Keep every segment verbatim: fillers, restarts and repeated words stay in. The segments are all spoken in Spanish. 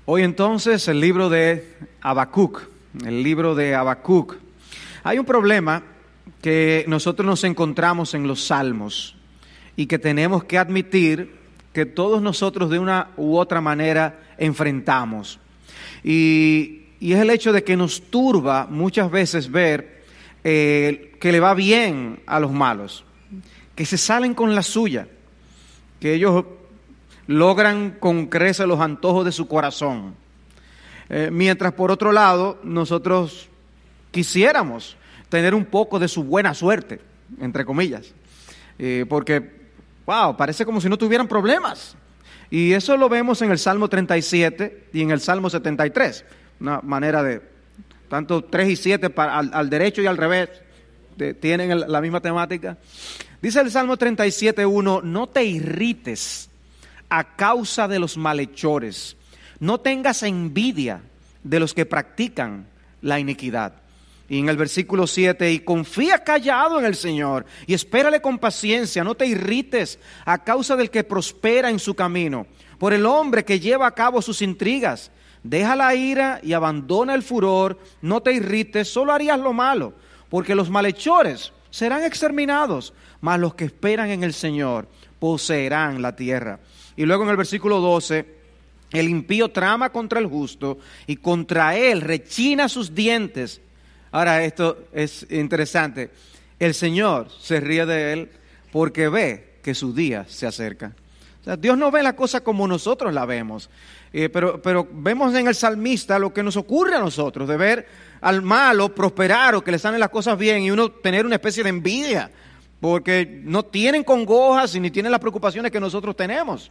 Hoy entonces el libro de Habacuc, el libro de Habacuc. Hay un problema que nosotros nos encontramos en los salmos y que tenemos que admitir que todos nosotros de una u otra manera enfrentamos. Y, y es el hecho de que nos turba muchas veces ver eh, que le va bien a los malos, que se salen con la suya, que ellos logran con creces los antojos de su corazón. Eh, mientras por otro lado, nosotros quisiéramos tener un poco de su buena suerte, entre comillas. Eh, porque, wow, parece como si no tuvieran problemas. Y eso lo vemos en el Salmo treinta y siete y en el Salmo setenta y tres. Una manera de, tanto tres y siete para, al, al derecho y al revés, de, tienen el, la misma temática. Dice el Salmo treinta y siete, uno, no te irrites a causa de los malhechores, no tengas envidia de los que practican la iniquidad. Y en el versículo siete, y confía callado en el Señor y espérale con paciencia, no te irrites a causa del que prospera en su camino, por el hombre que lleva a cabo sus intrigas. Deja la ira y abandona el furor, no te irrites, solo harías lo malo, porque los malhechores serán exterminados, mas los que esperan en el Señor poseerán la tierra. Y luego en el versículo doce, el impío trama contra el justo y contra él rechina sus dientes. Ahora esto es interesante. El Señor se ríe de él porque ve que su día se acerca. O sea, Dios no ve la cosa como nosotros la vemos, eh, pero, pero vemos en el salmista lo que nos ocurre a nosotros, de ver al malo prosperar o que le salen las cosas bien y uno tener una especie de envidia, porque no tienen congojas y ni tienen las preocupaciones que nosotros tenemos.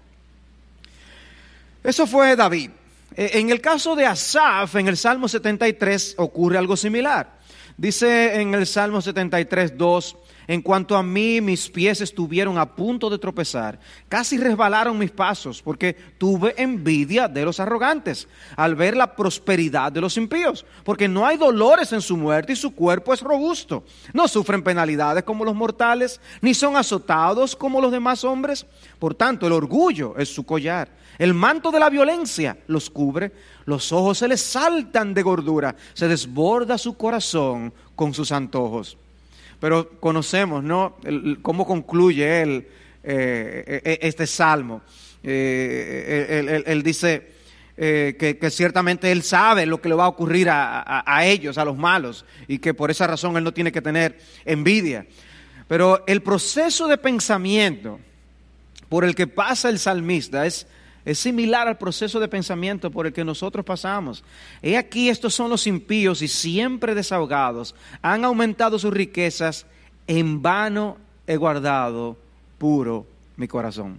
Eso fue David. En el caso de Asaf, en el Salmo setenta y tres, ocurre algo similar. Dice en el Salmo setenta y tres, dos, en cuanto a mí, mis pies estuvieron a punto de tropezar, casi resbalaron mis pasos, porque tuve envidia de los arrogantes, al ver la prosperidad de los impíos, porque no hay dolores en su muerte y su cuerpo es robusto. No sufren penalidades como los mortales, ni son azotados como los demás hombres. Por tanto, el orgullo es su collar, el manto de la violencia los cubre, los ojos se les saltan de gordura, se desborda su corazón con sus antojos. Pero conocemos, ¿no?, el, cómo concluye él eh, este salmo. Eh, él, él, él dice eh, que, que ciertamente él sabe lo que le va a ocurrir a, a, a ellos, a los malos, y que por esa razón él no tiene que tener envidia. Pero el proceso de pensamiento por el que pasa el salmista es Es similar al proceso de pensamiento por el que nosotros pasamos. He aquí, estos son los impíos y siempre desahogados. Han aumentado sus riquezas. En vano he guardado puro mi corazón.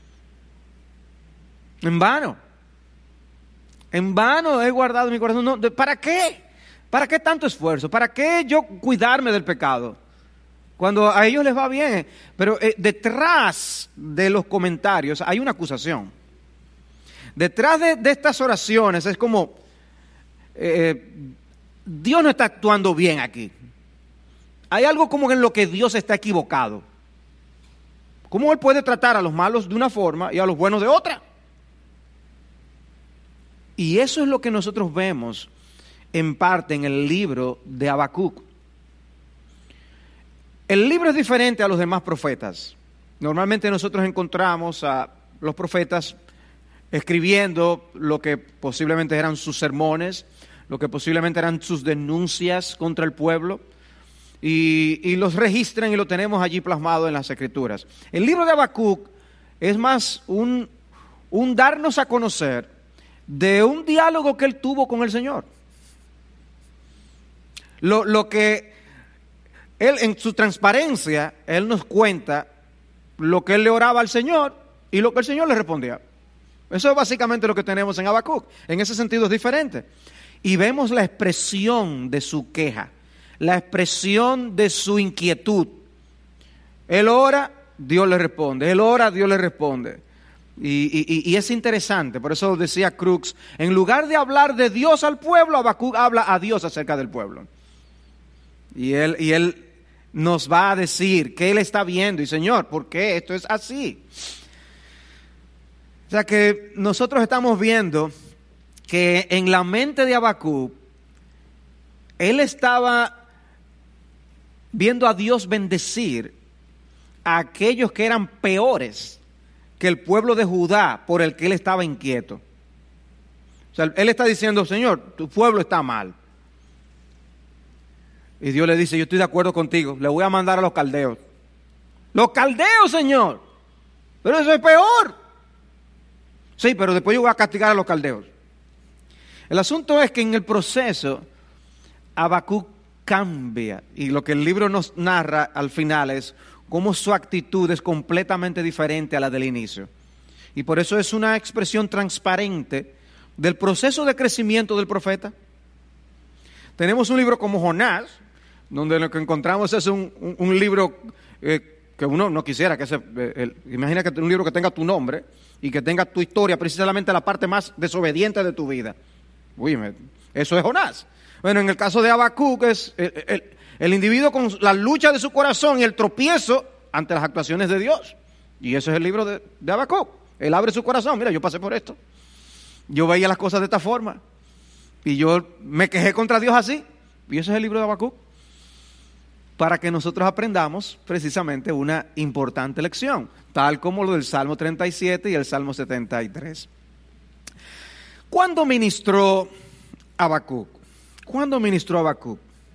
En vano. En vano he guardado mi corazón. No, ¿para qué? ¿Para qué tanto esfuerzo? ¿Para qué yo cuidarme del pecado? Cuando a ellos les va bien. Pero eh, detrás de los comentarios hay una acusación. Detrás de, de estas oraciones es como, eh, Dios no está actuando bien aquí. Hay algo como en lo que Dios está equivocado. ¿Cómo Él puede tratar a los malos de una forma y a los buenos de otra? Y eso es lo que nosotros vemos en parte en el libro de Habacuc. El libro es diferente a los demás profetas. Normalmente nosotros encontramos a los profetas escribiendo lo que posiblemente eran sus sermones, lo que posiblemente eran sus denuncias contra el pueblo, y, y los registran y lo tenemos allí plasmado en las Escrituras. El libro de Habacuc es más un, un darnos a conocer de un diálogo que él tuvo con el Señor. Lo, lo que él, en su transparencia, él nos cuenta lo que él le oraba al Señor y lo que el Señor le respondía. Eso es básicamente lo que tenemos en Habacuc. En ese sentido es diferente. Y vemos la expresión de su queja, la expresión de su inquietud. Él ora, Dios le responde. Él ora, Dios le responde. Y, y, y es interesante, por eso decía Crux, en lugar de hablar de Dios al pueblo, Habacuc habla a Dios acerca del pueblo. Y él, y él nos va a decir que él está viendo. Y Señor, ¿por qué esto es así? O sea que nosotros estamos viendo que en la mente de Habacuc, él estaba viendo a Dios bendecir a aquellos que eran peores que el pueblo de Judá por el que él estaba inquieto. O sea, él está diciendo, Señor, tu pueblo está mal. Y Dios le dice, yo estoy de acuerdo contigo, le voy a mandar a los caldeos. ¡Los caldeos, Señor! Pero eso es peor. Sí, pero después yo voy a castigar a los caldeos. El asunto es que en el proceso, Habacuc cambia. Y lo que el libro nos narra al final es cómo su actitud es completamente diferente a la del inicio. Y por eso es una expresión transparente del proceso de crecimiento del profeta. Tenemos un libro como Jonás, donde lo que encontramos es un, un, un libro eh, que uno no quisiera que se... Eh, el, imagina que un libro que tenga tu nombre y que tenga tu historia, precisamente la parte más desobediente de tu vida. Uy, me, eso es Jonás. Bueno, en el caso de Habacuc es el, el, el individuo con la lucha de su corazón y el tropiezo ante las actuaciones de Dios. Y ese es el libro de, de Habacuc. Él abre su corazón. Mira, yo pasé por esto. Yo veía las cosas de esta forma. Y yo me quejé contra Dios así. Y ese es el libro de Habacuc. Para que nosotros aprendamos precisamente una importante lección. Tal como lo del Salmo treinta y siete y el Salmo setenta y tres. ¿Cuándo ministró Habacuc? ¿Cuándo ministró Habacuc?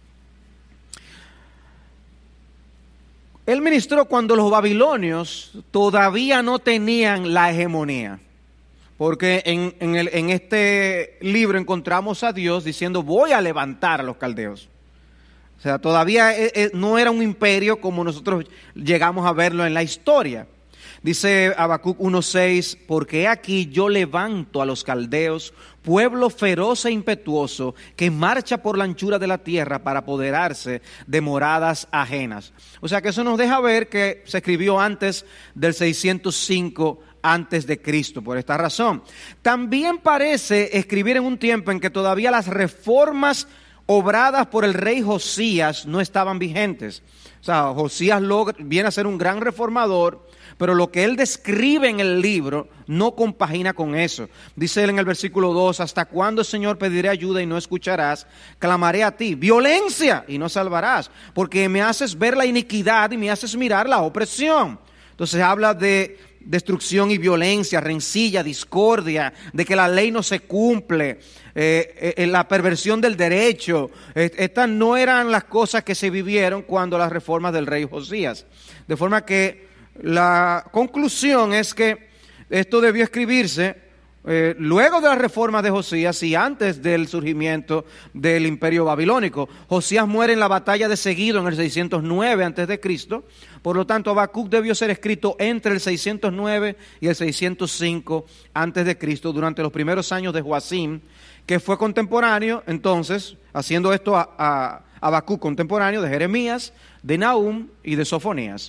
Él ministró cuando los babilonios todavía no tenían la hegemonía. Porque en, en, el, en este libro encontramos a Dios diciendo, voy a levantar a los caldeos. O sea, todavía eh, eh, no era un imperio como nosotros llegamos a verlo en la historia. Dice Habacuc uno seis, porque aquí yo levanto a los caldeos, pueblo feroz e impetuoso, que marcha por la anchura de la tierra para apoderarse de moradas ajenas. O sea que eso nos deja ver que se escribió antes del seiscientos cinco antes de Cristo, por esta razón. También parece escribir en un tiempo en que todavía las reformas obradas por el rey Josías no estaban vigentes. O sea, Josías logra, viene a ser un gran reformador, pero lo que él describe en el libro no compagina con eso. Dice él en el versículo dos, ¿hasta cuándo, Señor, pediré ayuda y no escucharás? Clamaré a ti, violencia, y no salvarás, porque me haces ver la iniquidad y me haces mirar la opresión. Entonces habla de destrucción y violencia, rencilla, discordia, de que la ley no se cumple, eh, eh, la perversión del derecho. Eh, estas no eran las cosas que se vivieron cuando las reformas del rey Josías. De forma que la conclusión es que esto debió escribirse eh, luego de las reformas de Josías y antes del surgimiento del imperio babilónico. Josías muere en la batalla de Seguido en el seiscientos nueve antes de Cristo. Por lo tanto, Habacuc debió ser escrito entre el seiscientos nueve y el seiscientos cinco antes de Cristo, durante los primeros años de Joacim, que fue contemporáneo, entonces, haciendo esto a, a Habacuc contemporáneo de Jeremías, de Nahum y de Sofonías.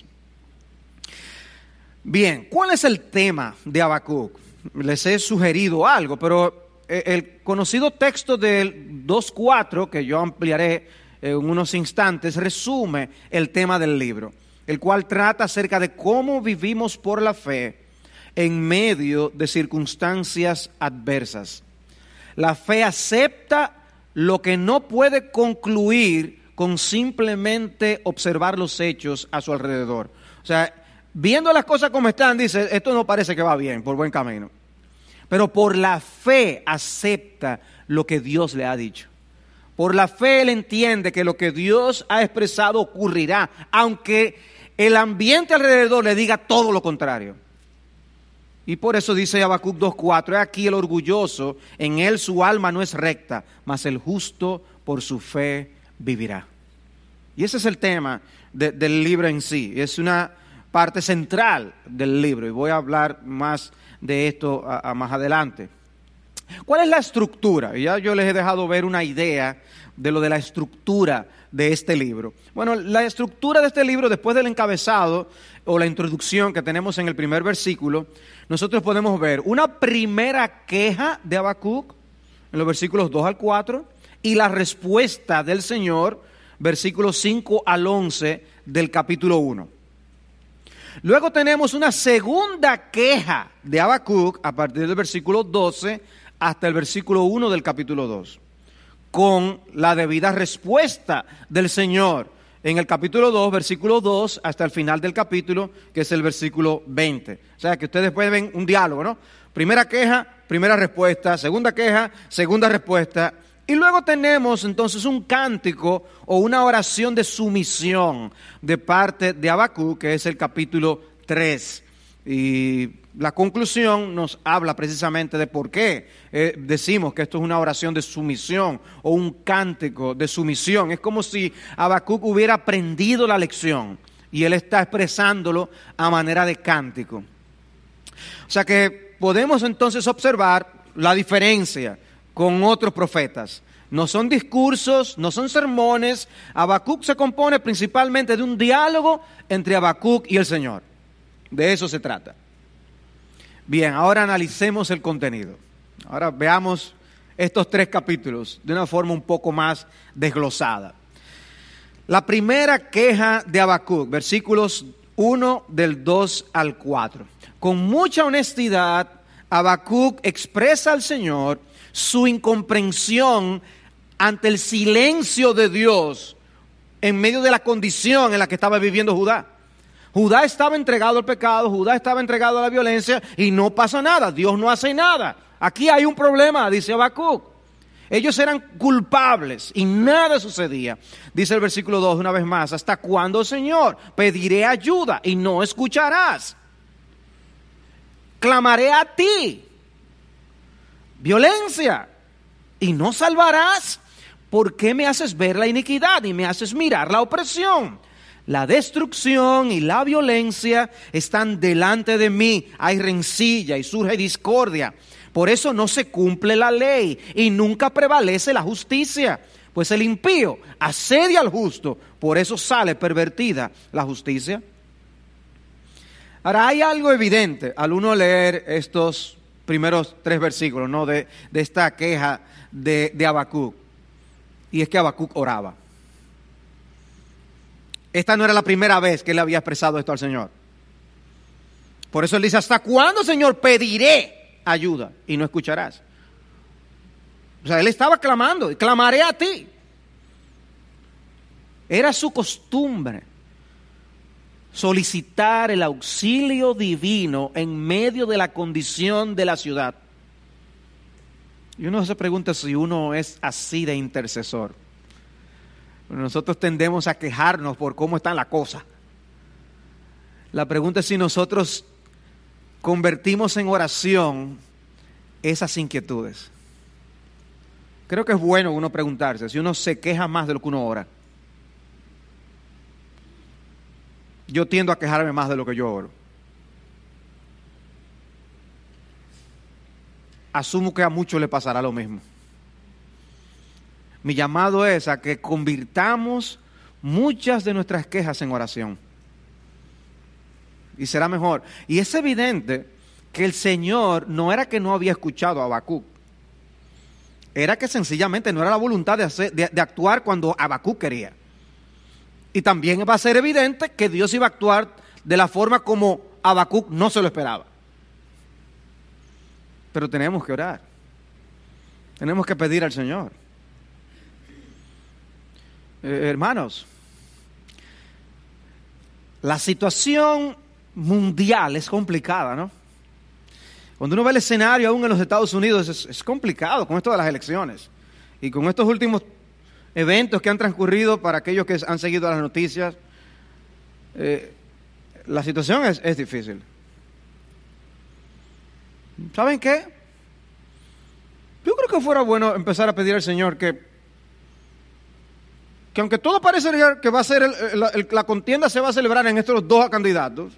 Bien, ¿cuál es el tema de Habacuc? Les he sugerido algo, pero el conocido texto del dos cuatro, que yo ampliaré en unos instantes, resume el tema del libro, el cual trata acerca de cómo vivimos por la fe en medio de circunstancias adversas. La fe acepta lo que no puede concluir con simplemente observar los hechos a su alrededor. O sea, viendo las cosas como están, dice, esto no parece que va bien, por buen camino. Pero por la fe acepta lo que Dios le ha dicho. Por la fe él entiende que lo que Dios ha expresado ocurrirá, aunque el ambiente alrededor le diga todo lo contrario. Y por eso dice Habacuc dos cuatro, he aquí el orgulloso, en él su alma no es recta, mas el justo por su fe vivirá. Y ese es el tema de, del libro en sí, es una parte central del libro, y voy a hablar más de esto a, a más adelante. ¿Cuál es la estructura? Y ya yo les he dejado ver una idea de lo de la estructura de este libro. Bueno, la estructura de este libro, después del encabezado o la introducción que tenemos en el primer versículo, nosotros podemos ver una primera queja de Habacuc en los versículos dos al cuatro y la respuesta del Señor, versículos cinco al once del capítulo uno. Luego tenemos una segunda queja de Habacuc a partir del versículo doce hasta el versículo uno del capítulo dos, con la debida respuesta del Señor en el capítulo dos, versículo dos, hasta el final del capítulo, que es el versículo veinte. O sea, que ustedes después ven un diálogo, ¿no? Primera queja, primera respuesta, segunda queja, segunda respuesta. Y luego tenemos entonces un cántico o una oración de sumisión de parte de Habacuc, que es el capítulo tres. Y la conclusión nos habla precisamente de por qué eh, decimos que esto es una oración de sumisión o un cántico de sumisión. Es como si Habacuc hubiera aprendido la lección y él está expresándolo a manera de cántico. O sea que podemos entonces observar la diferencia con otros profetas. No son discursos, no son sermones. Habacuc se compone principalmente de un diálogo entre Habacuc y el Señor. De eso se trata. Bien, ahora analicemos el contenido. Ahora veamos estos tres capítulos de una forma un poco más desglosada. La primera queja de Habacuc, versículos uno del dos al cuatro. Con mucha honestidad, Habacuc expresa al Señor su incomprensión ante el silencio de Dios en medio de la condición en la que estaba viviendo Judá. Judá estaba entregado al pecado, Judá estaba entregado a la violencia y no pasa nada, Dios no hace nada. Aquí hay un problema, dice Habacuc. Ellos eran culpables y nada sucedía. Dice el versículo dos una vez más: ¿hasta cuándo, Señor? Pediré ayuda y no escucharás. Clamaré a ti. Violencia y no salvarás. ¿Por qué me haces ver la iniquidad y me haces mirar la opresión? La destrucción y la violencia están delante de mí. Hay rencilla y surge discordia. Por eso no se cumple la ley y nunca prevalece la justicia. Pues el impío asedia al justo. Por eso sale pervertida la justicia. Ahora, hay algo evidente al uno leer estos primeros tres versículos, ¿no? de, de esta queja de, de Habacuc. Y es que Habacuc oraba. Esta no era la primera vez que él había expresado esto al Señor. Por eso él dice: ¿hasta cuándo, Señor, pediré ayuda y no escucharás? O sea, él estaba clamando: clamaré a ti. Era su costumbre solicitar el auxilio divino en medio de la condición de la ciudad. Y uno se pregunta si uno es así de intercesor. Nosotros tendemos a quejarnos por cómo está la cosa. La pregunta es si nosotros convertimos en oración esas inquietudes. Creo que es bueno uno preguntarse si uno se queja más de lo que uno ora. Yo tiendo a quejarme más de lo que yo oro. Asumo que a muchos le pasará lo mismo. Mi llamado es a que convirtamos muchas de nuestras quejas en oración. Y será mejor. Y es evidente que el Señor no era que no había escuchado a Habacuc. Era que sencillamente no era la voluntad de, hacer, de, de actuar cuando Habacuc quería. Y también va a ser evidente que Dios iba a actuar de la forma como Habacuc no se lo esperaba. Pero tenemos que orar. Tenemos que pedir al Señor. Eh, hermanos, la situación mundial es complicada, ¿no? Cuando uno ve el escenario aún en los Estados Unidos es, es complicado con esto de las elecciones y con estos últimos eventos que han transcurrido. Para aquellos que han seguido las noticias, eh, la situación es, es difícil. ¿Saben qué? Yo creo que fuera bueno empezar a pedir al Señor que, que aunque todo parece que va a ser el, el, el, la contienda se va a celebrar en estos dos candidatos,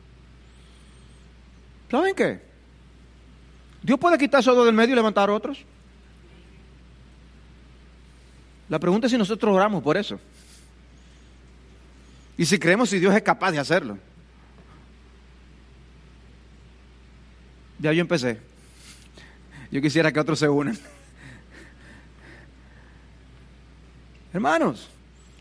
¿saben qué? Dios puede quitar esos dos del medio y levantar otros. La pregunta es si nosotros oramos por eso. Y si creemos si Dios es capaz de hacerlo. Ya yo empecé. Yo quisiera que otros se unan. Hermanos,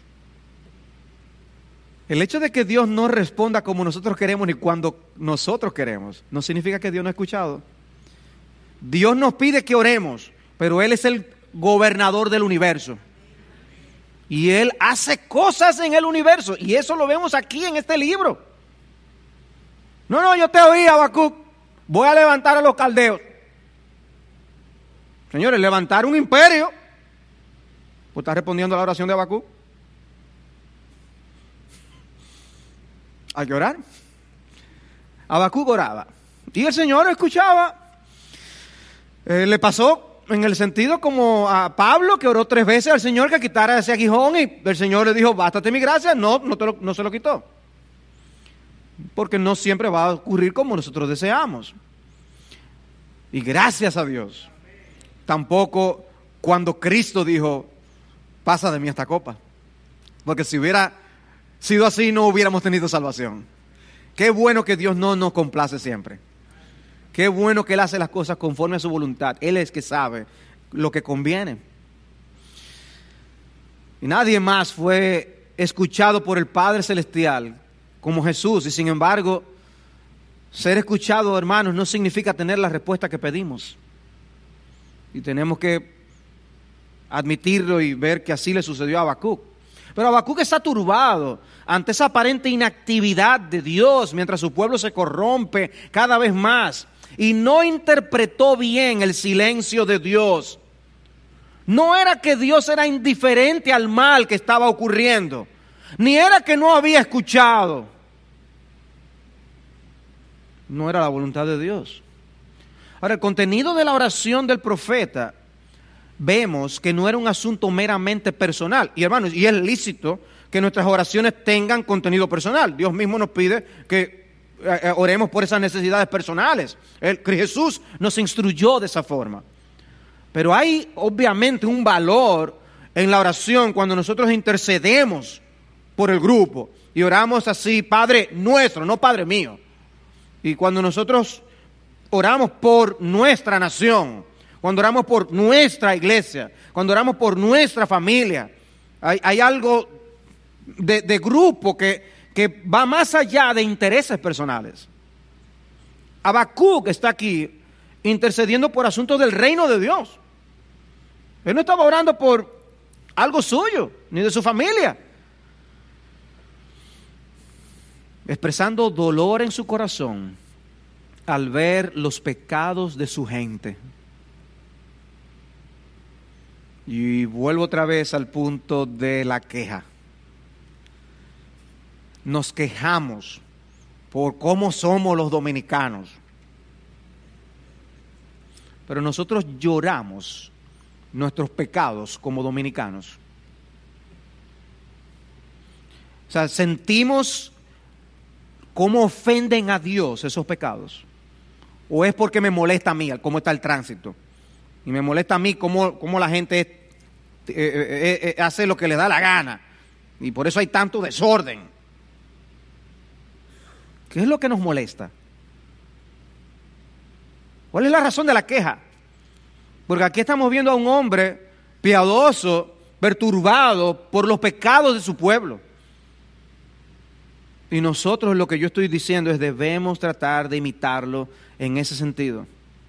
el hecho de que Dios no responda como nosotros queremos ni cuando nosotros queremos, no significa que Dios no ha escuchado. Dios nos pide que oremos, pero Él es el gobernador del universo. Y Él hace cosas en el universo. Y eso lo vemos aquí en este libro. No, no, yo te oí, Habacuc. Voy a levantar a los caldeos. Señores, levantar un imperio. ¿Pues está respondiendo a la oración de Habacuc? Hay que orar. Habacuc oraba. Y el Señor escuchaba. Eh, le pasó en el sentido como a Pablo, que oró tres veces al Señor que quitara ese aguijón, y el Señor le dijo, bástate mi gracia. No, no, te lo, no se lo quitó. Porque no siempre va a ocurrir como nosotros deseamos. Y gracias a Dios. Tampoco cuando Cristo dijo, pasa de mí esta copa. Porque si hubiera sido así, no hubiéramos tenido salvación. Qué bueno que Dios no nos complace siempre. Qué bueno que Él hace las cosas conforme a su voluntad. Él es que sabe lo que conviene. Y nadie más fue escuchado por el Padre Celestial como Jesús. Y sin embargo, ser escuchado, hermanos, no significa tener la respuesta que pedimos. Y tenemos que admitirlo y ver que así le sucedió a Habacuc. Pero Habacuc está turbado ante esa aparente inactividad de Dios mientras su pueblo se corrompe cada vez más. Y no interpretó bien el silencio de Dios. No era que Dios era indiferente al mal que estaba ocurriendo, ni era que no había escuchado. No era la voluntad de Dios. Ahora, el contenido de la oración del profeta, vemos que no era un asunto meramente personal. Y hermanos, y es lícito que nuestras oraciones tengan contenido personal. Dios mismo nos pide que eh, oremos por esas necesidades personales. El, Jesús nos instruyó de esa forma. Pero hay obviamente un valor en la oración cuando nosotros intercedemos por el grupo y oramos así, Padre nuestro, no Padre mío. Y cuando nosotros oramos por nuestra nación, cuando oramos por nuestra iglesia, cuando oramos por nuestra familia, hay, hay algo de, de grupo que, que va más allá de intereses personales. Habacuc está aquí intercediendo por asuntos del reino de Dios. Él no estaba orando por algo suyo, ni de su familia. Expresando dolor en su corazón al ver los pecados de su gente. Y vuelvo otra vez al punto de la queja. Nos quejamos por cómo somos los dominicanos. Pero nosotros lloramos nuestros pecados como dominicanos. O sea, sentimos cómo ofenden a Dios esos pecados. ¿O es porque me molesta a mí cómo está el tránsito? Y me molesta a mí cómo, cómo la gente eh, eh, eh, hace lo que le da la gana. Y por eso hay tanto desorden. ¿Qué es lo que nos molesta? ¿Cuál es la razón de la queja? Porque aquí estamos viendo a un hombre piadoso, perturbado por los pecados de su pueblo. Y nosotros, lo que yo estoy diciendo es, debemos tratar de imitarlo en ese sentido.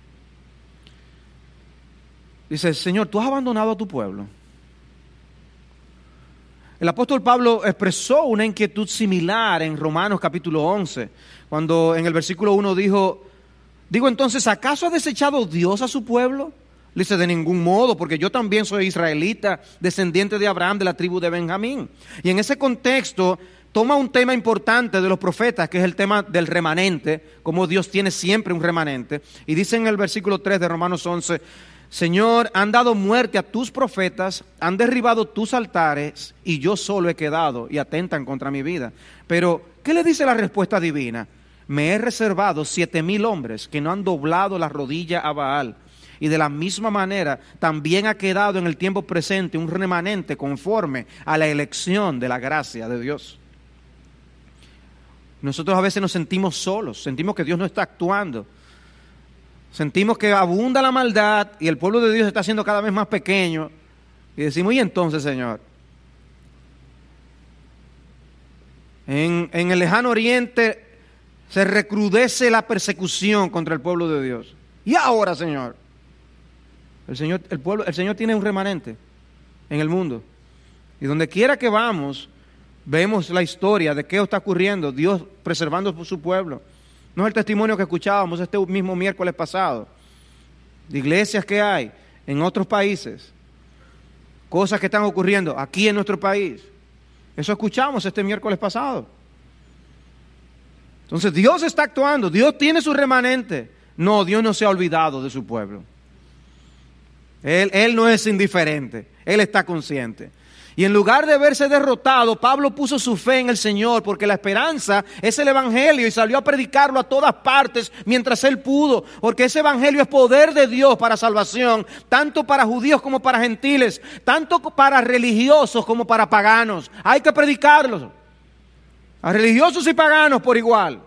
Dice, Señor, ¿tú has abandonado a tu pueblo? El apóstol Pablo expresó una inquietud similar en Romanos capítulo once, cuando en el versículo uno dijo, digo entonces, ¿acaso ha desechado Dios a su pueblo? Le dice, de ningún modo, porque yo también soy israelita, descendiente de Abraham, de la tribu de Benjamín. Y en ese contexto toma un tema importante de los profetas, que es el tema del remanente, como Dios tiene siempre un remanente. Y dice en el versículo tres de Romanos once, Señor, han dado muerte a tus profetas, han derribado tus altares, y yo solo he quedado, y atentan contra mi vida. Pero, ¿qué le dice la respuesta divina? Me he reservado siete mil hombres que no han doblado la rodilla a Baal. Y de la misma manera, también ha quedado en el tiempo presente un remanente conforme a la elección de la gracia de Dios. Nosotros a veces nos sentimos solos, sentimos que Dios no está actuando. Sentimos que abunda la maldad y el pueblo de Dios está siendo cada vez más pequeño. Y decimos, ¿y entonces, Señor? En, en el lejano oriente se recrudece la persecución contra el pueblo de Dios. ¿Y ahora, Señor? El Señor, el pueblo, el Señor tiene un remanente en el mundo. Y donde quiera que vamos, vemos la historia de qué está ocurriendo, Dios preservando su pueblo. No es el testimonio que escuchábamos este mismo miércoles pasado, de iglesias que hay en otros países, cosas que están ocurriendo aquí en nuestro país. Eso escuchamos este miércoles pasado. Entonces Dios está actuando, Dios tiene su remanente. No, Dios no se ha olvidado de su pueblo. Él, él no es indiferente, Él está consciente. Y en lugar de verse derrotado, Pablo puso su fe en el Señor, porque la esperanza es el Evangelio y salió a predicarlo a todas partes mientras él pudo, porque ese Evangelio es poder de Dios para salvación, tanto para judíos como para gentiles, tanto para religiosos como para paganos. Hay que predicarlo a religiosos y paganos por igual.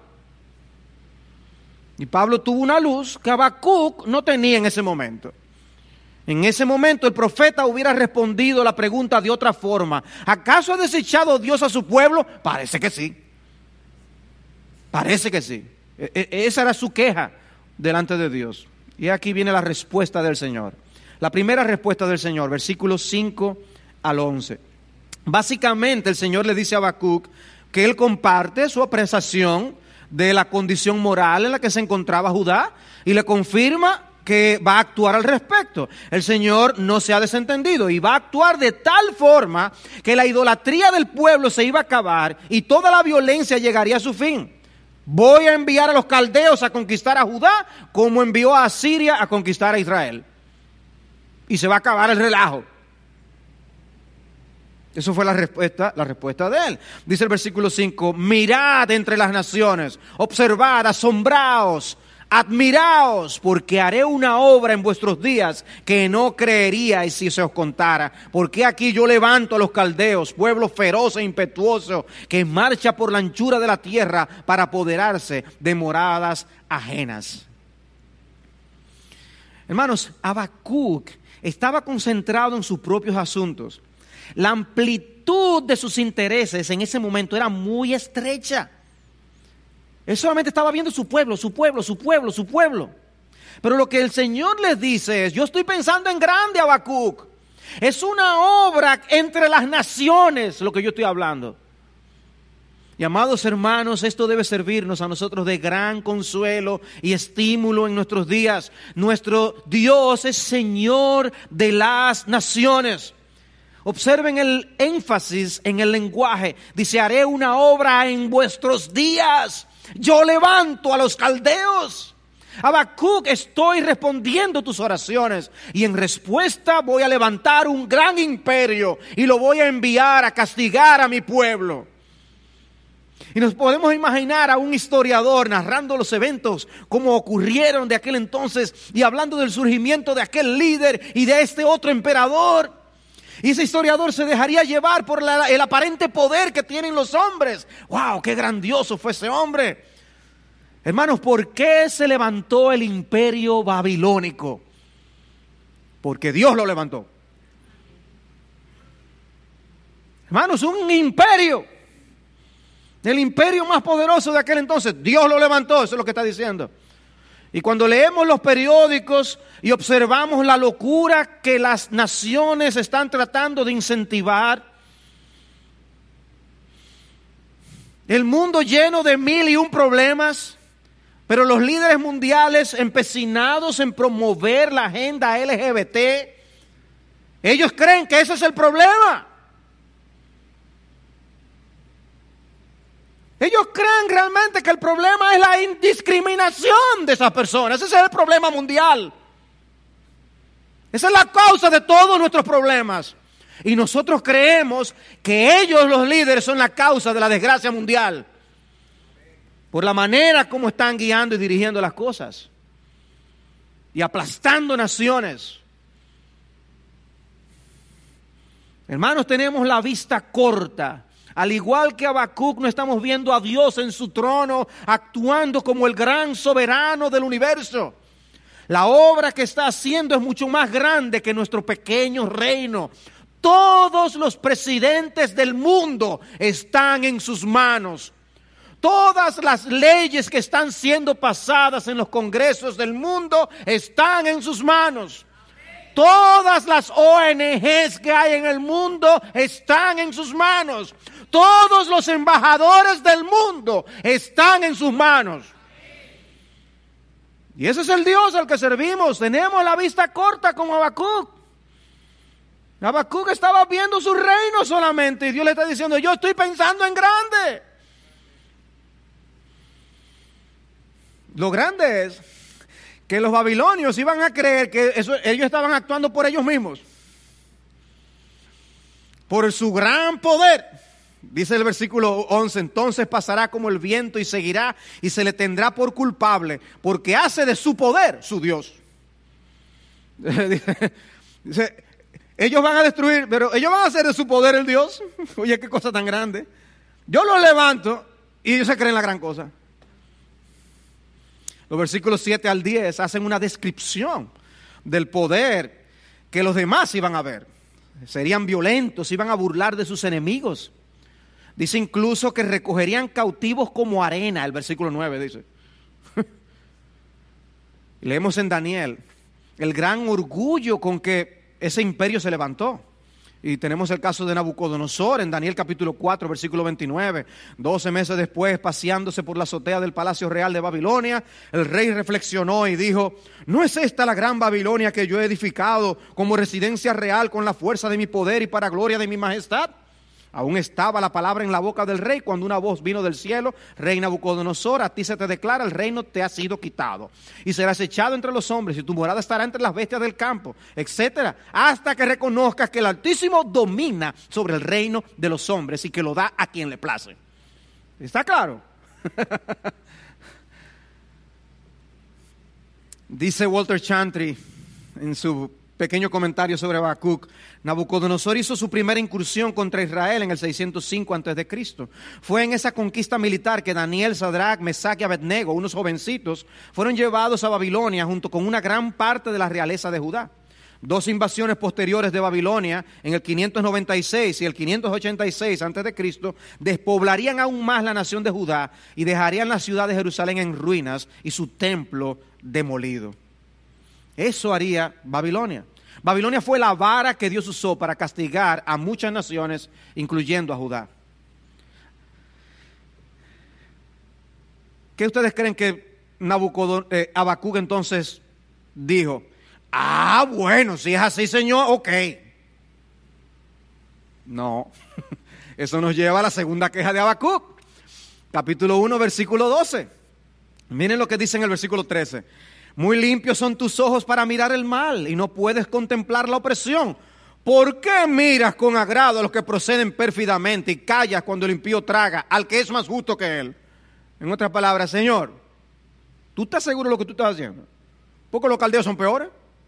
Y Pablo tuvo una luz que Habacuc no tenía en ese momento. En ese momento el profeta hubiera respondido la pregunta de otra forma. ¿Acaso ha desechado Dios a su pueblo? Parece que sí. Parece que sí. E- esa era su queja delante de Dios. Y aquí viene la respuesta del Señor. La primera respuesta del Señor, versículos cinco al once. Básicamente el Señor le dice a Habacuc que él comparte su apreciación de la condición moral en la que se encontraba Judá y le confirma que va a actuar al respecto. El Señor no se ha desentendido y va a actuar de tal forma que la idolatría del pueblo se iba a acabar y toda la violencia llegaría a su fin. Voy a enviar a los caldeos a conquistar a Judá como envió a Asiria a conquistar a Israel. Y se va a acabar el relajo. Eso fue la respuesta, la respuesta de él. Dice el versículo cinco, mirad entre las naciones, observad, asombraos, admiraos, porque haré una obra en vuestros días que no creeríais si se os contara. Porque aquí yo levanto a los caldeos, pueblo feroz e impetuoso, que marcha por la anchura de la tierra para apoderarse de moradas ajenas. Hermanos, Habacuc estaba concentrado en sus propios asuntos. La amplitud de sus intereses en ese momento era muy estrecha. Él solamente estaba viendo su pueblo, su pueblo, su pueblo, su pueblo. Pero lo que el Señor les dice es, yo estoy pensando en grande, Habacuc. Es una obra entre las naciones lo que yo estoy hablando. Y amados hermanos, esto debe servirnos a nosotros de gran consuelo y estímulo en nuestros días. Nuestro Dios es Señor de las naciones. Observen el énfasis en el lenguaje. Dice, haré una obra en vuestros días. Yo levanto a los caldeos. Habacuc, estoy respondiendo tus oraciones y en respuesta voy a levantar un gran imperio y lo voy a enviar a castigar a mi pueblo. Y nos podemos imaginar a un historiador narrando los eventos como ocurrieron de aquel entonces y hablando del surgimiento de aquel líder y de este otro emperador. Y ese historiador se dejaría llevar por la, el aparente poder que tienen los hombres. ¡Wow! ¡Qué grandioso fue ese hombre! Hermanos, ¿por qué se levantó el imperio babilónico? Porque Dios lo levantó. Hermanos, un imperio. El imperio más poderoso de aquel entonces. Dios lo levantó, eso es lo que está diciendo. Y cuando leemos los periódicos y observamos la locura que las naciones están tratando de incentivar, el mundo lleno de mil y un problemas, pero los líderes mundiales empecinados en promover la agenda L G B T, ellos creen que ese es el problema. Ellos creen realmente que el problema es la indiscriminación de esas personas. Ese es el problema mundial. Esa es la causa de todos nuestros problemas. Y nosotros creemos que ellos, los líderes, son la causa de la desgracia mundial. Por la manera como están guiando y dirigiendo las cosas. Y aplastando naciones. Hermanos, tenemos la vista corta. Al igual que Habacuc, no estamos viendo a Dios en su trono actuando como el gran soberano del universo. La obra que está haciendo es mucho más grande que nuestro pequeño reino. Todos los presidentes del mundo están en sus manos. Todas las leyes que están siendo pasadas en los congresos del mundo están en sus manos. Todas las O N Ges que hay en el mundo están en sus manos. Todos los embajadores del mundo están en sus manos. Y ese es el Dios al que servimos. Tenemos la vista corta como Habacuc. Habacuc estaba viendo su reino solamente y Dios le está diciendo, yo estoy pensando en grande. Lo grande es que los babilonios iban a creer que eso, ellos estaban actuando por ellos mismos, por su gran poder. Dice el versículo once, entonces pasará como el viento y seguirá y se le tendrá por culpable, porque hace de su poder su Dios. Dice, ellos van a destruir, pero ellos van a hacer de su poder el Dios. Oye, qué cosa tan grande. Yo lo levanto y ellos se creen la gran cosa. Los versículos siete al diez hacen una descripción del poder que los demás iban a ver. Serían violentos, iban a burlar de sus enemigos. Dice incluso que recogerían cautivos como arena, el versículo nueve dice. Leemos en Daniel el gran orgullo con que ese imperio se levantó. Y tenemos el caso de Nabucodonosor en Daniel capítulo cuatro, versículo veintinueve. Doce meses después, paseándose por la azotea del palacio real de Babilonia, el rey reflexionó y dijo, ¿no es esta la gran Babilonia que yo he edificado como residencia real con la fuerza de mi poder y para gloria de mi majestad? Aún estaba la palabra en la boca del rey cuando una voz vino del cielo, rey Nabucodonosor, a ti se te declara, el reino te ha sido quitado y serás echado entre los hombres y tu morada estará entre las bestias del campo, etcétera, hasta que reconozcas que el Altísimo domina sobre el reino de los hombres y que lo da a quien le place. ¿Está claro? Dice Walter Chantry en su pequeño comentario sobre Habacuc, Nabucodonosor hizo su primera incursión contra Israel en el seiscientos cinco antes de Cristo. Fue en esa conquista militar que Daniel, Sadrach, Mesach y Abednego, unos jovencitos, fueron llevados a Babilonia junto con una gran parte de la realeza de Judá. Dos invasiones posteriores de Babilonia, en el quinientos noventa y seis y el quinientos ochenta y seis antes de Cristo, despoblarían aún más la nación de Judá y dejarían la ciudad de Jerusalén en ruinas y su templo demolido. Eso haría Babilonia. Babilonia fue la vara que Dios usó para castigar a muchas naciones, incluyendo a Judá. ¿Qué ustedes creen que Nabucodonosor, eh, Habacuc entonces dijo? Ah, bueno, si es así, Señor, ok. No, eso nos lleva a la segunda queja de Habacuc. Capítulo uno, versículo doce. Miren lo que dice en el versículo trece. Muy limpios son tus ojos para mirar el mal y no puedes contemplar la opresión. ¿Por qué miras con agrado a los que proceden pérfidamente y callas cuando el impío traga al que es más justo que él? En otras palabras, Señor, ¿tú estás seguro de lo que tú estás haciendo? ¿Porque los caldeos son peores?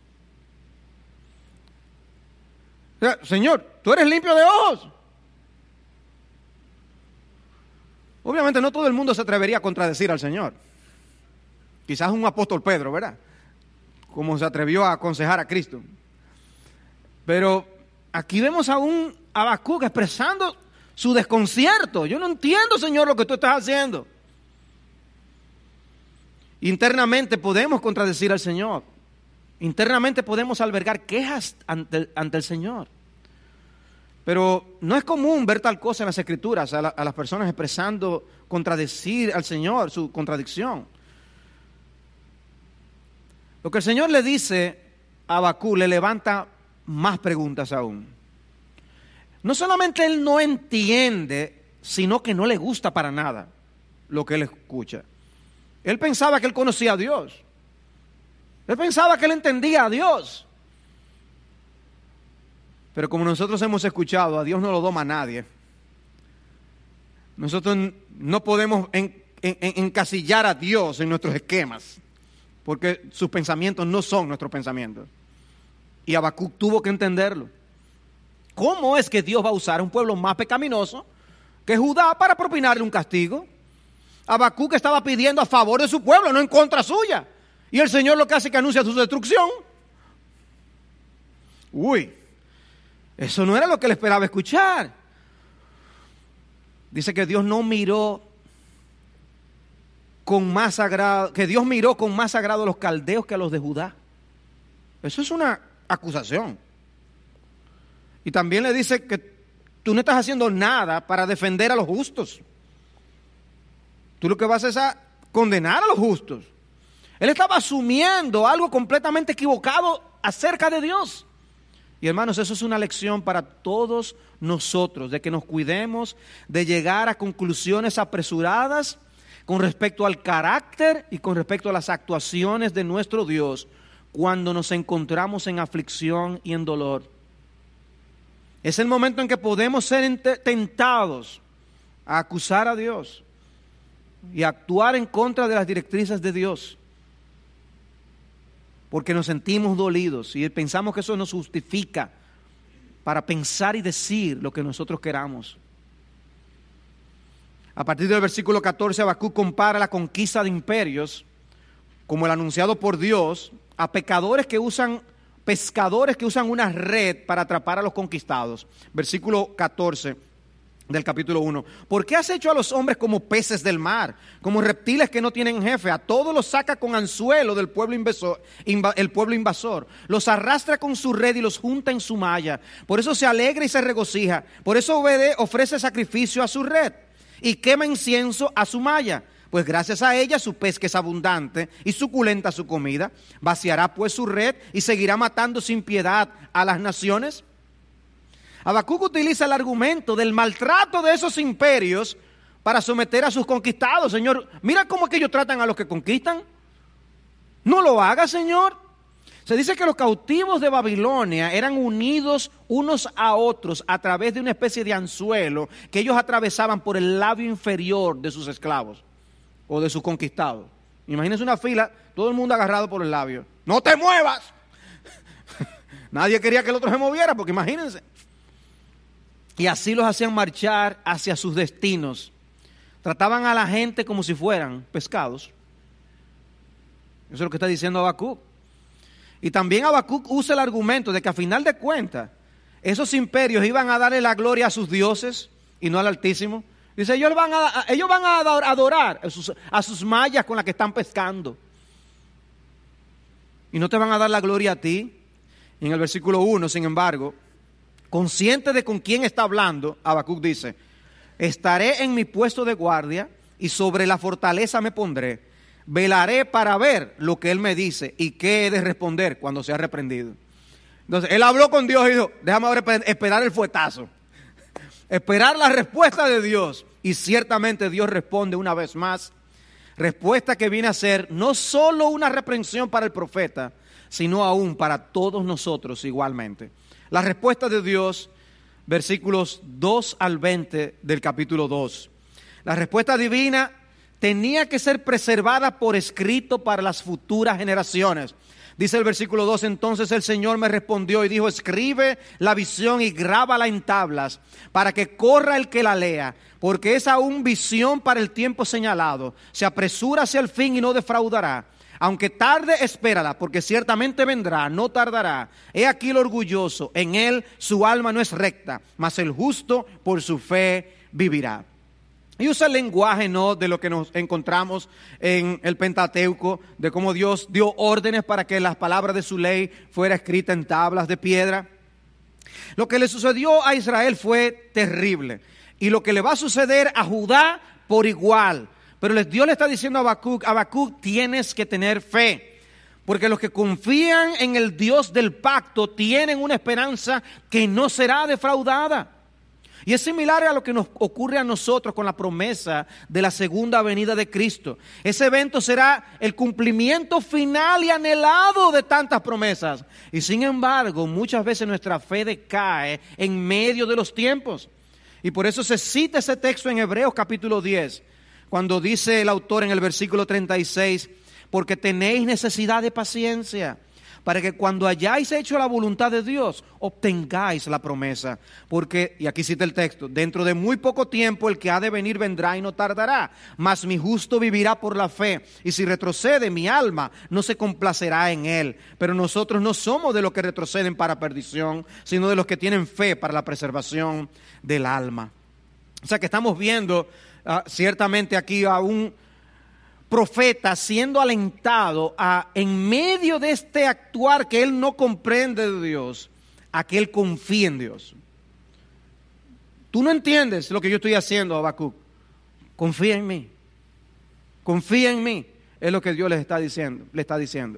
O sea, Señor, tú eres limpio de ojos. Obviamente no todo el mundo se atrevería a contradecir al Señor. Quizás un apóstol Pedro, ¿verdad? Como se atrevió a aconsejar a Cristo. Pero aquí vemos a un Habacuc expresando su desconcierto. Yo no entiendo, Señor, lo que tú estás haciendo. Internamente podemos contradecir al Señor. Internamente podemos albergar quejas ante, ante el Señor. Pero no es común ver tal cosa en las Escrituras, a, la, a las personas expresando, contradecir al Señor, su contradicción. Lo que el Señor le dice a Habacuc le levanta más preguntas aún. No solamente él no entiende, sino que no le gusta para nada lo que él escucha. Él pensaba que él conocía a Dios. Él pensaba que él entendía a Dios. Pero como nosotros hemos escuchado, a Dios no lo doma nadie. Nosotros no podemos en, en, en, encasillar a Dios en nuestros esquemas, porque sus pensamientos no son nuestros pensamientos. Y Habacuc tuvo que entenderlo. ¿Cómo es que Dios va a usar a un pueblo más pecaminoso que Judá para propinarle un castigo? Habacuc estaba pidiendo a favor de su pueblo, no en contra suya. Y el Señor lo que hace es que anuncia su destrucción. Uy, eso no era lo que él esperaba escuchar. Dice que Dios no miró con más agrado, que Dios miró con más agrado a los caldeos que a los de Judá. Eso es una acusación. Y también le dice que tú no estás haciendo nada para defender a los justos. Tú lo que vas es a condenar a los justos. Él estaba asumiendo algo completamente equivocado acerca de Dios. Y hermanos, eso es una lección para todos nosotros, de que nos cuidemos de llegar a conclusiones apresuradas con respecto al carácter y con respecto a las actuaciones de nuestro Dios cuando nos encontramos en aflicción y en dolor. Es el momento en que podemos ser tentados a acusar a Dios y a actuar en contra de las directrices de Dios, porque nos sentimos dolidos y pensamos que eso nos justifica para pensar y decir lo que nosotros queramos. A partir del versículo catorce, Habacuc compara la conquista de imperios, como el anunciado por Dios, a pecadores que usan, pescadores que usan una red para atrapar a los conquistados. Versículo catorce del capítulo uno. ¿Por qué has hecho a los hombres como peces del mar, como reptiles que no tienen jefe? A todos los saca con anzuelo del pueblo invasor, inva, el pueblo invasor. Los arrastra con su red y los junta en su malla. Por eso se alegra y se regocija. Por eso obede, ofrece sacrificio a su red y quema incienso a su malla. Pues gracias a ella su pesca es abundante y suculenta su comida. Vaciará pues su red y seguirá matando sin piedad a las naciones. Habacuc utiliza el argumento del maltrato de esos imperios para someter a sus conquistados. Señor, mira cómo que ellos tratan a los que conquistan. No lo haga, Señor. Se dice que los cautivos de Babilonia eran unidos unos a otros a través de una especie de anzuelo que ellos atravesaban por el labio inferior de sus esclavos o de sus conquistados. Imagínense una fila, todo el mundo agarrado por el labio. ¡No te muevas! Nadie quería que el otro se moviera, porque imagínense. Y así los hacían marchar hacia sus destinos. Trataban a la gente como si fueran pescados. Eso es lo que está diciendo Habacuc. Y también Habacuc usa el argumento de que a final de cuentas, esos imperios iban a darle la gloria a sus dioses y no al Altísimo. Dice, ellos van a, ellos van a adorar a sus, a sus mallas con las que están pescando. Y no te van a dar la gloria a ti. Y en el versículo uno, sin embargo, consciente de con quién está hablando, Habacuc dice, estaré en mi puesto de guardia y sobre la fortaleza me pondré. Velaré para ver lo que él me dice y qué he de responder cuando sea reprendido. Entonces, él habló con Dios y dijo, déjame ahora esperar el fuetazo. Esperar la respuesta de Dios. Y ciertamente Dios responde una vez más. Respuesta que viene a ser no solo una reprensión para el profeta, sino aún para todos nosotros igualmente. La respuesta de Dios, versículos dos al veinte del capítulo dos. La respuesta divina tenía que ser preservada por escrito para las futuras generaciones. Dice el versículo dos, entonces el Señor me respondió y dijo, escribe la visión y grábala en tablas, para que corra el que la lea, porque es aún visión para el tiempo señalado. Se apresura hacia el fin y no defraudará. Aunque tarde, espérala, porque ciertamente vendrá, no tardará. He aquí el orgulloso, en él su alma no es recta, mas el justo por su fe vivirá. Y usa el lenguaje, ¿no?, de lo que nos encontramos en el Pentateuco, de cómo Dios dio órdenes para que las palabras de su ley fuera escrita en tablas de piedra. Lo que le sucedió a Israel fue terrible, y lo que le va a suceder a Judá por igual. Pero Dios le está diciendo a Habacuc, Habacuc, tienes que tener fe, porque los que confían en el Dios del pacto tienen una esperanza que no será defraudada. Y es similar a lo que nos ocurre a nosotros con la promesa de la segunda venida de Cristo. Ese evento será el cumplimiento final y anhelado de tantas promesas. Y sin embargo, muchas veces nuestra fe decae en medio de los tiempos. Y por eso se cita ese texto en Hebreos capítulo diez, cuando dice el autor en el versículo treinta y seis, porque tenéis necesidad de paciencia, para que cuando hayáis hecho la voluntad de Dios, obtengáis la promesa. Porque, y aquí cita el texto, dentro de muy poco tiempo el que ha de venir vendrá y no tardará, mas mi justo vivirá por la fe, y si retrocede mi alma, no se complacerá en él. Pero nosotros no somos de los que retroceden para perdición, sino de los que tienen fe para la preservación del alma. O sea que estamos viendo uh, ciertamente aquí a un profeta siendo alentado a, en medio de este actuar que él no comprende de Dios, a que él confíe en Dios. Tú no entiendes lo que yo estoy haciendo, Habacuc. Confía en mí. Confía en mí. Es lo que Dios le está diciendo, le está diciendo.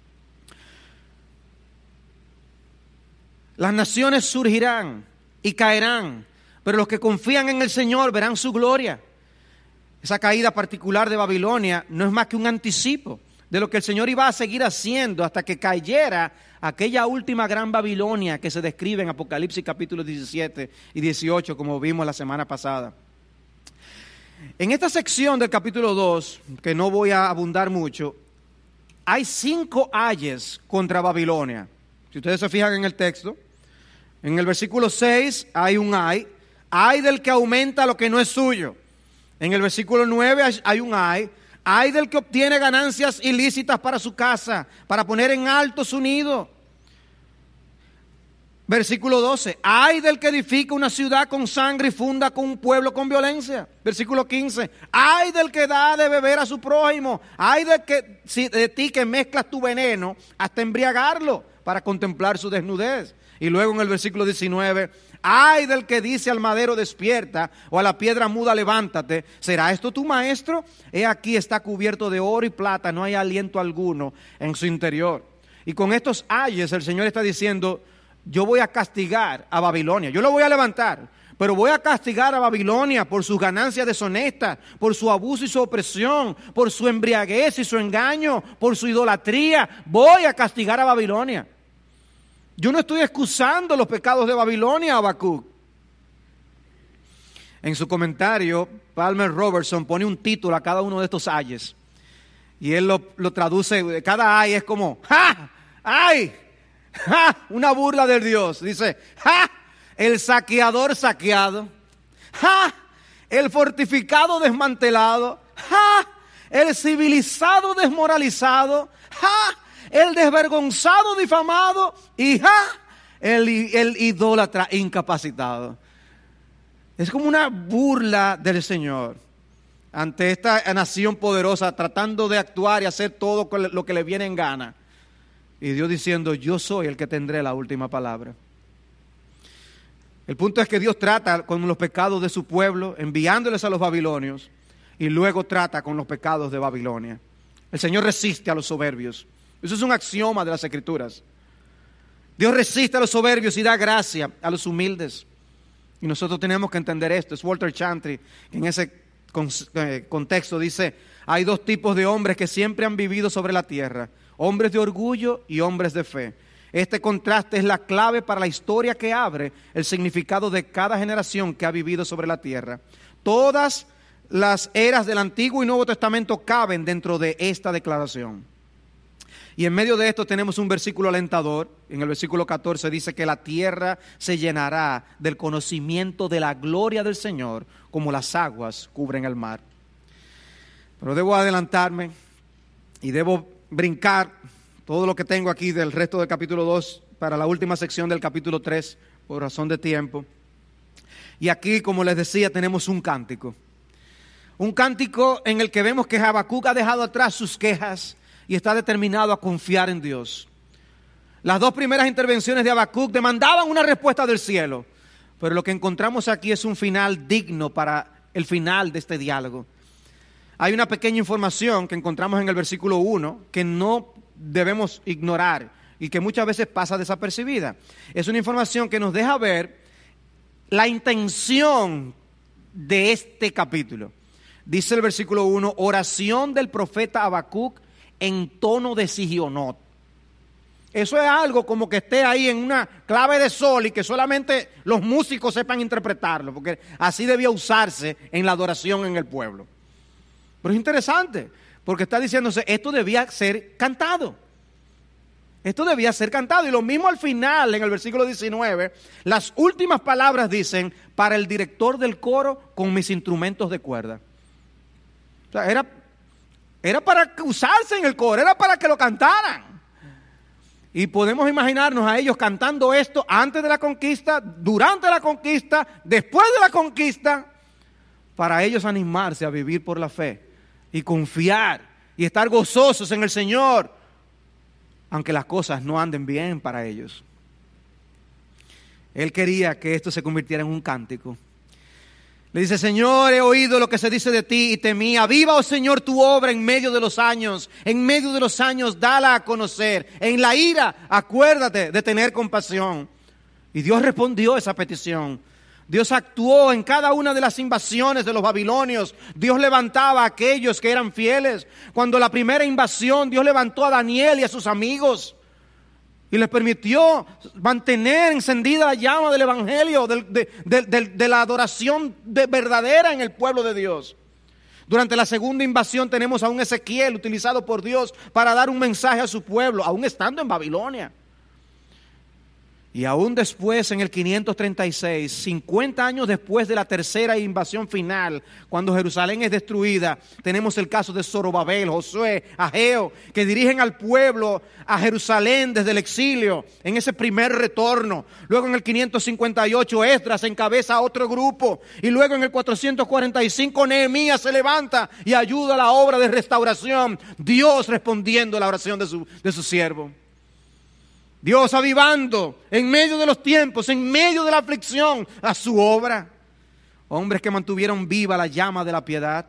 Las naciones surgirán y caerán, pero los que confían en el Señor verán su gloria. Esa caída particular de Babilonia no es más que un anticipo de lo que el Señor iba a seguir haciendo hasta que cayera aquella última gran Babilonia que se describe en Apocalipsis capítulos diecisiete y dieciocho, como vimos la semana pasada. En esta sección del capítulo dos, que no voy a abundar mucho, hay cinco ayes contra Babilonia. Si ustedes se fijan en el texto, en el versículo seis hay un ay, ay del que aumenta lo que no es suyo. En el versículo nueve hay un ay, ay del que obtiene ganancias ilícitas para su casa, para poner en alto su nido. Versículo doce, ay del que edifica una ciudad con sangre y funda con un pueblo con violencia. Versículo quince, ay del que da de beber a su prójimo, ay del que, si, de ti que mezclas tu veneno hasta embriagarlo para contemplar su desnudez. Y luego en el versículo diecinueve, ay del que dice al madero despierta o a la piedra muda levántate, ¿será esto tu maestro? He aquí está cubierto de oro y plata, no hay aliento alguno en su interior. Y con estos ayes el Señor está diciendo, yo voy a castigar a Babilonia, yo lo voy a levantar, pero voy a castigar a Babilonia por sus ganancias deshonestas, por su abuso y su opresión, por su embriaguez y su engaño, por su idolatría. Voy a castigar a Babilonia. Yo no estoy excusando los pecados de Babilonia, Habacuc. En su comentario, Palmer Robertson pone un título a cada uno de estos ayes. Y él lo, lo traduce, cada ay es como, ¡ja! ¡Ay! ¡Ja! Una burla del Dios. Dice, ¡ja! El saqueador saqueado. ¡Ja! El fortificado desmantelado. ¡Ja! El civilizado desmoralizado. ¡Ja! El desvergonzado difamado. Y ¡ja! El, el idólatra incapacitado. Es como una burla del Señor ante esta nación poderosa tratando de actuar y hacer todo lo que le viene en gana. Y Dios diciendo, yo soy el que tendré la última palabra. El punto es que Dios trata con los pecados de su pueblo, enviándoles a los babilonios, y luego trata con los pecados de Babilonia. El Señor resiste a los soberbios. Eso es un axioma de las Escrituras. Dios resiste a los soberbios y da gracia a los humildes. Y nosotros tenemos que entender esto. Es Walter Chantry, que en ese contexto dice, hay dos tipos de hombres que siempre han vivido sobre la tierra. Hombres de orgullo y hombres de fe. Este contraste es la clave para la historia que abre el significado de cada generación que ha vivido sobre la tierra. Todas las eras del Antiguo y Nuevo Testamento caben dentro de esta declaración. Y en medio de esto tenemos un versículo alentador. En el versículo catorce dice que la tierra se llenará del conocimiento de la gloria del Señor, como las aguas cubren el mar. Pero debo adelantarme y debo brincar todo lo que tengo aquí del resto del capítulo dos para la última sección del capítulo tres por razón de tiempo. Y aquí, como les decía, tenemos un cántico. Un cántico en el que vemos que Habacuc ha dejado atrás sus quejas y está determinado a confiar en Dios. Las dos primeras intervenciones de Habacuc demandaban una respuesta del cielo, pero lo que encontramos aquí es un final digno para el final de este diálogo. Hay una pequeña información que encontramos en el versículo uno que no debemos ignorar y que muchas veces pasa desapercibida. Es una información que nos deja ver la intención de este capítulo. Dice el versículo uno, oración del profeta Habacuc en tono de Sigionot. Eso es algo como que esté ahí en una clave de sol y que solamente los músicos sepan interpretarlo, porque así debía usarse en la adoración en el pueblo. Pero es interesante, porque está diciéndose, esto debía ser cantado. Esto debía ser cantado. Y lo mismo al final, en el versículo diecinueve, las últimas palabras dicen, para el director del coro con mis instrumentos de cuerda. O sea, era, era para usarse en el coro, era para que lo cantaran. Y podemos imaginarnos a ellos cantando esto antes de la conquista, durante la conquista, después de la conquista, para ellos animarse a vivir por la fe y confiar y estar gozosos en el Señor, aunque las cosas no anden bien para ellos. Él quería que esto se convirtiera en un cántico. Le dice: Señor, he oído lo que se dice de ti y temí. Aviva, oh Señor, tu obra en medio de los años. En medio de los años, dala a conocer. En la ira, acuérdate de tener compasión. Y Dios respondió a esa petición. Dios actuó en cada una de las invasiones de los babilonios. Dios levantaba a aquellos que eran fieles. Cuando la primera invasión, Dios levantó a Daniel y a sus amigos y les permitió mantener encendida la llama del evangelio, de, de, de, de, de la adoración de verdadera en el pueblo de Dios. Durante la segunda invasión tenemos a un Ezequiel utilizado por Dios para dar un mensaje a su pueblo, aún estando en Babilonia. Y aún después, en el quinientos treinta y seis, cincuenta años después de la tercera invasión final, cuando Jerusalén es destruida, tenemos el caso de Zorobabel, Josué, Ageo, que dirigen al pueblo a Jerusalén desde el exilio, en ese primer retorno. Luego en el quinientos cincuenta y ocho, Esdras encabeza a otro grupo. Y luego en el cuatrocientos cuarenta y cinco, Nehemías se levanta y ayuda a la obra de restauración. Dios respondiendo a la oración de su, de su siervo. Dios avivando en medio de los tiempos, en medio de la aflicción, a su obra. Hombres que mantuvieron viva la llama de la piedad.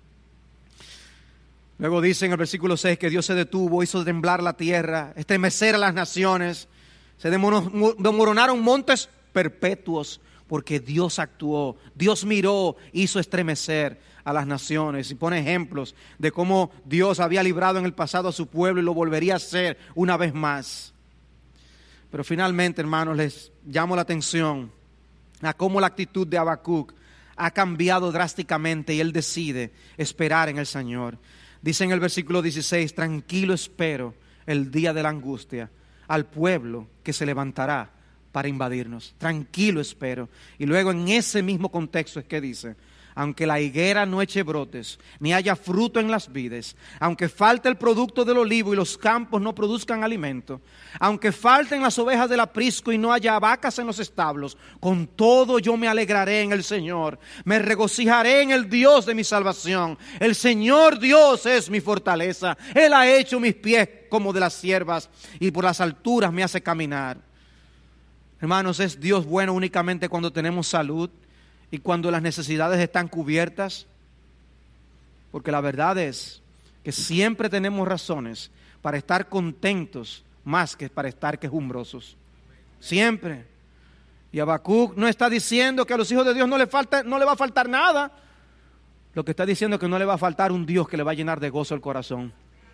Luego dice en el versículo seis que Dios se detuvo, hizo temblar la tierra, estremecer a las naciones. Se desmoronaron montes perpetuos porque Dios actuó. Dios miró, hizo estremecer a las naciones y pone ejemplos de cómo Dios había librado en el pasado a su pueblo y lo volvería a hacer una vez más. Pero finalmente, hermanos, les llamo la atención a cómo la actitud de Habacuc ha cambiado drásticamente y él decide esperar en el Señor. Dice en el versículo dieciséis: tranquilo espero el día de la angustia al pueblo que se levantará para invadirnos. Tranquilo espero. Y luego en ese mismo contexto es que dice: aunque la higuera no eche brotes, ni haya fruto en las vides, aunque falte el producto del olivo y los campos no produzcan alimento, aunque falten las ovejas del aprisco y no haya vacas en los establos, con todo yo me alegraré en el Señor, me regocijaré en el Dios de mi salvación. El Señor Dios es mi fortaleza, Él ha hecho mis pies como de las ciervas y por las alturas me hace caminar. Hermanos, ¿es Dios bueno únicamente cuando tenemos salud y cuando las necesidades están cubiertas? Porque la verdad es que siempre tenemos razones para estar contentos más que para estar quejumbrosos. Siempre. Y Habacuc no está diciendo que a los hijos de Dios no le falta, no le va a faltar nada. Lo que está diciendo es que no le va a faltar un Dios que le va a llenar de gozo el corazón.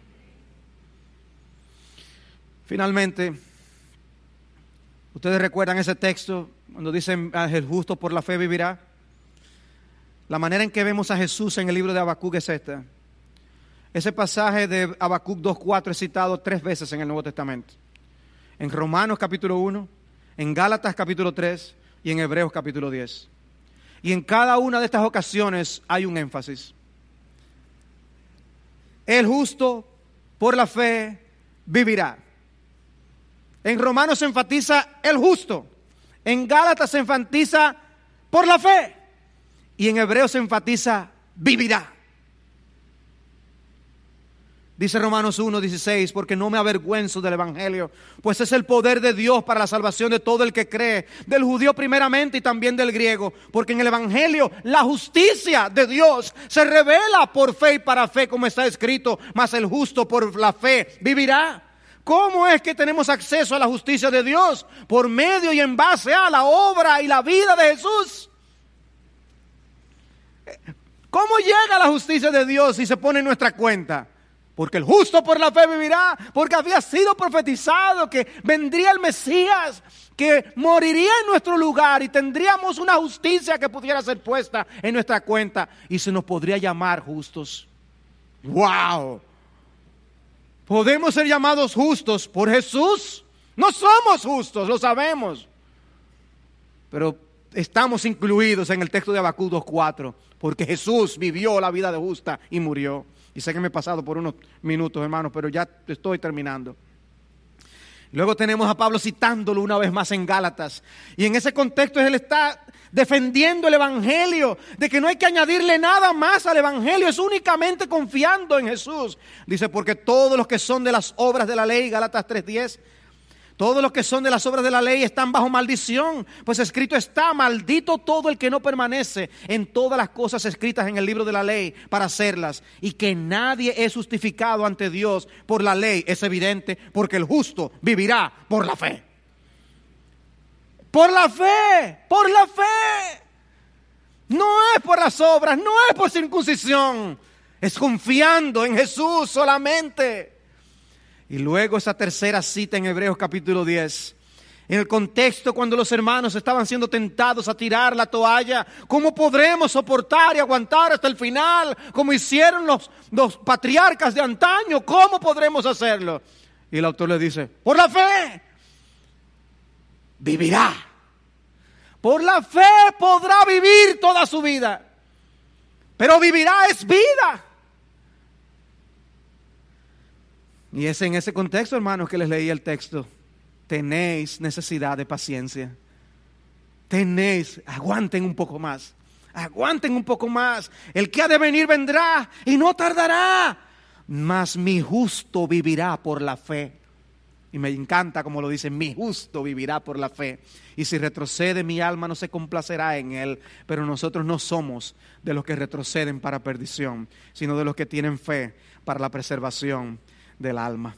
Finalmente, ustedes recuerdan ese texto cuando dicen: el justo por la fe vivirá. La manera en que vemos a Jesús en el libro de Habacuc es esta. Ese pasaje de Habacuc dos cuatro es citado tres veces en el Nuevo Testamento. En Romanos capítulo uno, en Gálatas capítulo tres y en Hebreos capítulo diez. Y en cada una de estas ocasiones hay un énfasis. El justo por la fe vivirá. En Romanos se enfatiza el justo. En Gálatas se enfatiza por la fe. Y en Hebreos se enfatiza vivirá. Dice Romanos uno dieciséis: porque no me avergüenzo del evangelio, pues es el poder de Dios para la salvación de todo el que cree, del judío primeramente y también del griego. Porque en el evangelio la justicia de Dios se revela por fe y para fe, como está escrito: mas el justo por la fe vivirá. ¿Cómo es que tenemos acceso a la justicia de Dios? Por medio y en base a la obra y la vida de Jesús. ¿Cómo llega la justicia de Dios si se pone en nuestra cuenta? Porque el justo por la fe vivirá, porque había sido profetizado que vendría el Mesías, que moriría en nuestro lugar y tendríamos una justicia que pudiera ser puesta en nuestra cuenta y se nos podría llamar justos. ¡Wow! ¿Podemos ser llamados justos por Jesús? No somos justos, lo sabemos. Pero estamos incluidos en el texto de Habacuc dos cuatro, porque Jesús vivió la vida de justa y murió. Y sé que me he pasado por unos minutos, hermanos, pero ya estoy terminando. Luego tenemos a Pablo citándolo una vez más en Gálatas. Y en ese contexto él está defendiendo el evangelio, de que no hay que añadirle nada más al evangelio, es únicamente confiando en Jesús. Dice, porque todos los que son de las obras de la ley, Gálatas tres diez, todos los que son de las obras de la ley están bajo maldición, pues escrito está, maldito todo el que no permanece en todas las cosas escritas en el libro de la ley para hacerlas, y que nadie es justificado ante Dios por la ley, es evidente, porque el justo vivirá por la fe. Por la fe, por la fe. No es por las obras, no es por circuncisión, es confiando en Jesús solamente. Y luego esa tercera cita en Hebreos capítulo diez, en el contexto cuando los hermanos estaban siendo tentados a tirar la toalla. ¿Cómo podremos soportar y aguantar hasta el final? Como hicieron los, los patriarcas de antaño, ¿cómo podremos hacerlo? Y el autor le dice, por la fe vivirá. Por la fe podrá vivir toda su vida. Pero vivirá es vida. Y es en ese contexto, hermanos, que les leí el texto. Tenéis necesidad de paciencia. Tenéis, aguanten un poco más. Aguanten un poco más. El que ha de venir vendrá y no tardará. Mas mi justo vivirá por la fe. Y me encanta como lo dice, mi justo vivirá por la fe. Y si retrocede mi alma no se complacerá en él. Pero nosotros no somos de los que retroceden para perdición, sino de los que tienen fe para la preservación del alma.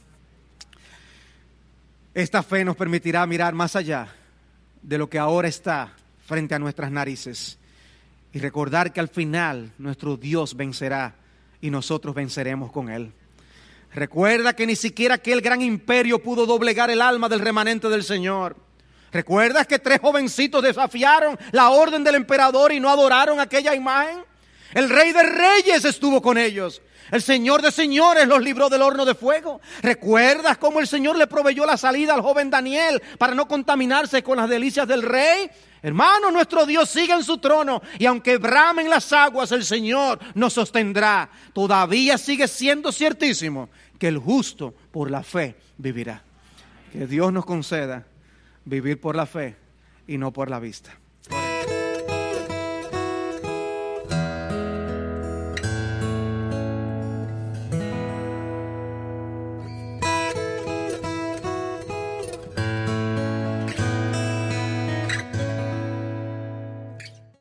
Esta fe nos permitirá mirar más allá de lo que ahora está frente a nuestras narices y recordar que al final nuestro Dios vencerá y nosotros venceremos con Él. Recuerda que ni siquiera aquel gran imperio pudo doblegar el alma del remanente del Señor. ¿Recuerdas que tres jovencitos desafiaron la orden del emperador y no adoraron aquella imagen? El Rey de Reyes estuvo con ellos. El Señor de señores los libró del horno de fuego. ¿Recuerdas cómo el Señor le proveyó la salida al joven Daniel para no contaminarse con las delicias del rey? Hermano, nuestro Dios sigue en su trono y aunque bramen las aguas, el Señor nos sostendrá. Todavía sigue siendo ciertísimo que el justo por la fe vivirá. Que Dios nos conceda vivir por la fe y no por la vista.